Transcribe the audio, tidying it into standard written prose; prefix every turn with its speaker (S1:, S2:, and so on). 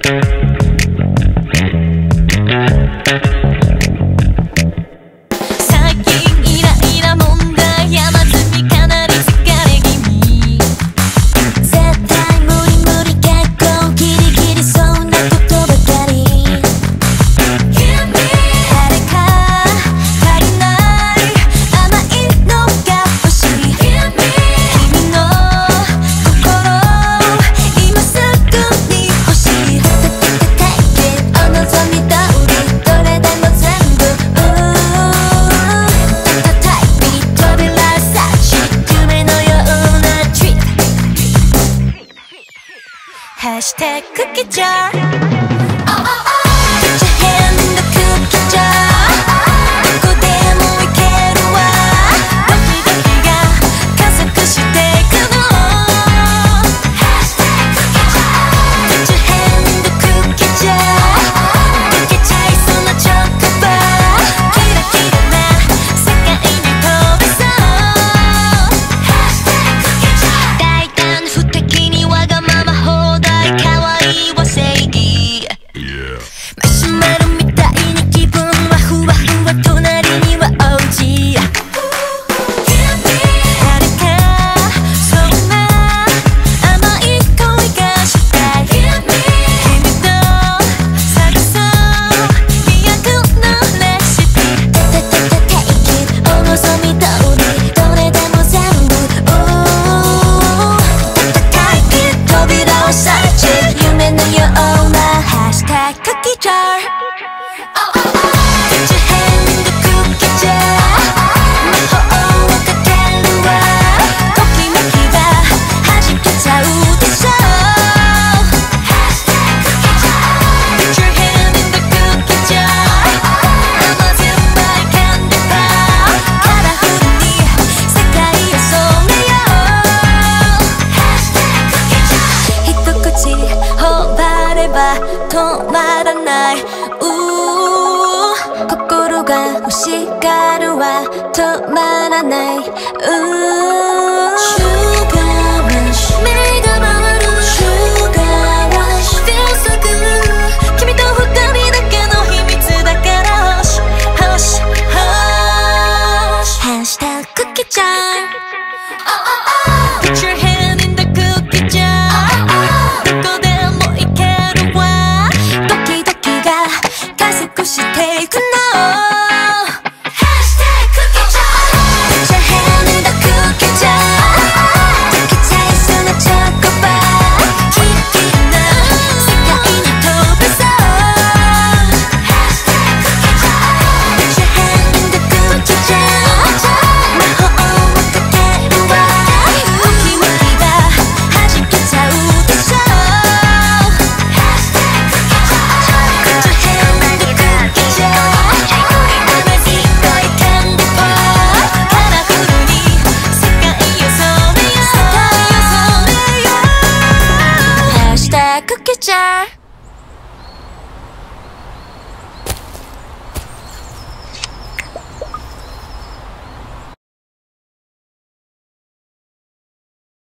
S1: ハッシュタグクッキージャー Put your hand in the cookie jar どこでもいけるわドキドキが加速していくの Put your hand in the cookie jar 溶けちゃいそうなチョコバーキラキラな世界に飛べそう大胆不敵にわがまま可愛いは正義 マシュマロみたいに気分はふわふわ隣には王子誰かそんな甘い恋がしたい君と探そう飛躍のレシピTake it お望み通りどれでも全部高い扉をさ夢のようなハッシュタグクッキージャー Put your hand in the cookie jar 魔法をかけるわときめきが弾けちゃうでしょ Put your hand in the cookie jar 甘酸っぱいキャンディーバーカラフルに世界を染めよう一口頬張れば止まらない心が欲しがるは止まらない Sugar rush 目が回る Sugar rush Feels so good 君と二人だけの秘密だから Hush Hush Hush ハッシュタグクッキージャー Put your hand in the cookie jar どこでもいけるわドキドキが加速していくの Hashtag cookie jar Put your hand in the cookie jar 溶けちゃいそうなチョコバーキラキラな世界に飛べそう Hashtag cookie jar Put your hand in the cookie jar 魔法をかけるわときめきが弾けちゃうでしょ Put your hand in the cookie jar 甘酸っぱいキャンディーバーカラフルに世界を染めようハッシュタグクッキージャー